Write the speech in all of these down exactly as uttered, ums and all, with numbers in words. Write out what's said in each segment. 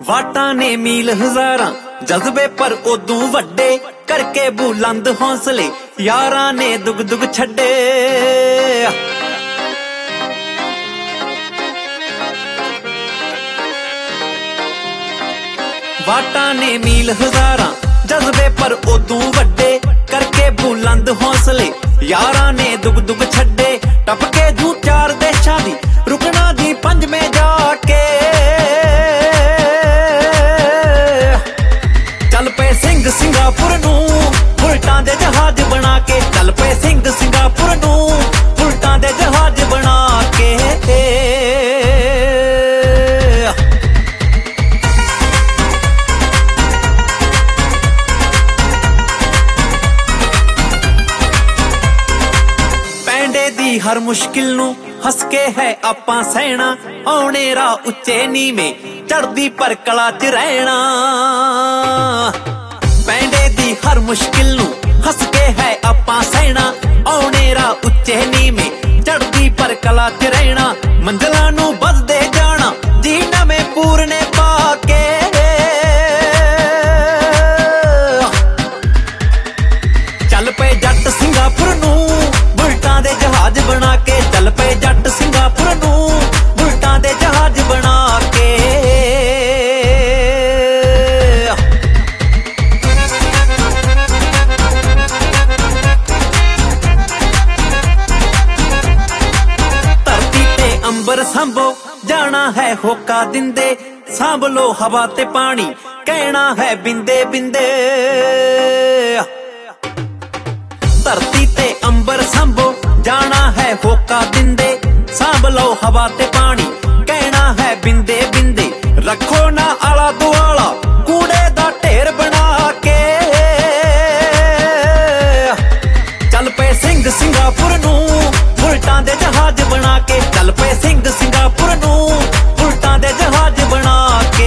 ਵਾਟਾਂ ਨੇ ਮੀਲ ਹਜ਼ਾਰਾਂ ਜਜ਼ਬੇ ਪਰ ਉਦੋਂ ਵੱਡੇ ਕਰਕੇ ਬੁਲੰਦ ਹੌਸਲੇ ਯਾਰਾਂ ਨੇ ਦੁਗ ਦੁਗ ਛੱਡੇ। ਵਾਟਾਂ ਨੇ ਮੀਲ ਹਜ਼ਾਰਾਂ ਜਜ਼ਬੇ ਪਰ ਉਦੋਂ ਵੱਡੇ ਕਰਕੇ ਬੁਲੰਦ ਹੌਸਲੇ ਯਾਰਾਂ ਨੇ ਦੁਗ ਦੁਗ ਛੱਡੇ। ਟੱਪ ਕੇ ਜੂ ਚਾਰ ਦੇਸ਼ਾਂ ਦੀ ਰੁਕਣਾ ਦੀ ਪੰਜਵੇਂ ਜਾ ਕੇ ਚੱਲ ਪਏ ਸਿੰਘ ਸਿੰਗਾਪੁਰ ਨੂੰ ਬੁਲਟਾਂ ਦੇ ਜਹਾਜ਼ ਬਣਾ ਕੇ। ਚੱਲ ਪਏ ਸਿੰਘ ਸਿੰਗਾਪੁਰ ਨੂੰ ਬੁਲਟਾਂ ਦੇ ਜਹਾਜ਼ ਬਣਾ ਕੇ। ਪੈਂਡੇ ਦੀ ਹਰ ਮੁਸ਼ਕਿਲ ਨੂੰ ਹੱਸ ਕੇ ਹੈ ਆਪਾਂ ਸਹਿਣਾ, ਆਉਣੇ ਰਾਹ ਉੱਚੇ ਨੀਵੇਂ ਚੜਦੀ ਪਰ ਕਲਾ ਚ ਰਹਿਣਾ। ਪੈਂਡੇ ਦੀ ਹਰ ਮੁਸ਼ਕਿਲ ਨੂੰ ਹੱਸ ਕੇ ਹੈ ਆਪਾਂ ਸਹਿਣਾ, ਆਉਣੇ ਰਾਹ ਉੱਚੇ ਨੀਵੇਂ ਚੜਦੀ ਪਰ ਕਲਾ ਚ ਰਹਿਣਾ। ਮੰਜ਼ਲਾਂ ਨੂੰ ਵੱਧਦੇ ਜਾਣਾ ਜੀ ਨਵੇਂ ਪੂਰਨੇ ਪਾ ਕੇ। ਚੱਲ ਪਏ ਜੱਟ ਸਿੰਗਾਪੁਰ ਨੂੰ ਬੁਲਟਾਂ ਦੇ ਜਹਾਜ਼ ਬਣਾ ਕੇ। ਚੱਲ ਪਏ ਜੱਟ ਸਿੰਗਾਪੁਰ ਨੂੰ ਬੁਲਟਾਂ ਦੇ ਜਹਾਜ਼ ਬਣਾ ਕੇ। ਧਰਤੀ ਤੇ ਅੰਬਰ ਸੰਭੋ ਜਾਣਾ ਹੈ ਹੋਕਾ ਦਿੰਦੇ, ਸਾਂਭ ਲੋ ਹਵਾ ਤੇ ਪਾਣੀ ਕਹਿਣਾ ਹੈ ਬਿੰਦੇ ਬਿੰਦੇ। ਧਰਤੀ ਤੇ ਅੰਬਰ ਸੰਭੋ ਜਾਣਾ ਹੈ ਹੋਕਾ ਦਿੰਦੇ, ਸਾਂਭ ਲਓ ਹਵਾ ਤੇ ਪਾਣੀ ਕਹਿਣਾ ਹੈ ਬਿੰਦੇ ਬਿੰਦੇ। ਰੱਖੋ ਨਾ ਆਲਾ ਦੁਆਲਾ ਕੂੜੇ ਦਾ ਢੇਰ ਬਣਾ ਕੇ। ਚੱਲ ਪਏ ਸਿੰਘ ਸਿੰਗਾਪੁਰ ਨੂੰ ਬੁਲਟਾਂ ਦੇ ਜਹਾਜ਼ ਬਣਾ ਕੇ। ਚੱਲ ਪਏ ਸਿੰਘ ਸਿੰਗਾਪੁਰ ਨੂੰ ਬੁਲਟਾਂ ਦੇ ਜਹਾਜ਼ ਬਣਾ ਕੇ।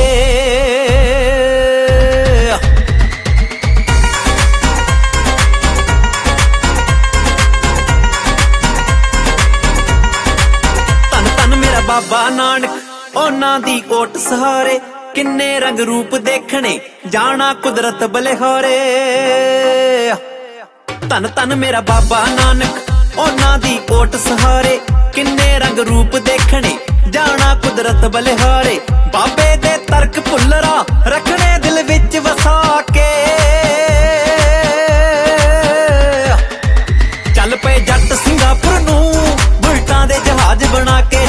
ਬਾਬਾ ਨਾਨਕ ਉਹਨਾਂ ਦੀ ਓਟ ਸਹਾਰੇ, ਕਿੰਨੇ ਰੰਗ ਰੂਪ ਦੇਖਣੇ ਜਾਣਾ ਕੁਦਰਤ ਬਲਿਹਾਰੇ। ਧੰਨ ਧੰਨ ਮੇਰਾ ਬਾਬਾ ਨਾਨਕ ਉਹਨਾਂ ਦੀ ਓਟ ਸਹਾਰੇ, ਕਿੰਨੇ ਰੰਗ ਰੂਪ ਦੇਖਣੇ ਜਾਣਾ ਕੁਦਰਤ ਬਲਿਹਾਰੇ। ਬਾਬੇ ਦੇ ਤਰਕ ਭੁੱਲਰਾ ਰੱਖਣੇ ਦਿਲ ਵਿੱਚ ਵਸਾ ਕੇ। ਚੱਲ ਪਏ ਜੱਟ ਸਿੰਗਾਪੁਰ ਨੂੰ ਬੁਲਟਾਂ ਦੇ ਜਹਾਜ਼ ਬਣਾ ਕੇ।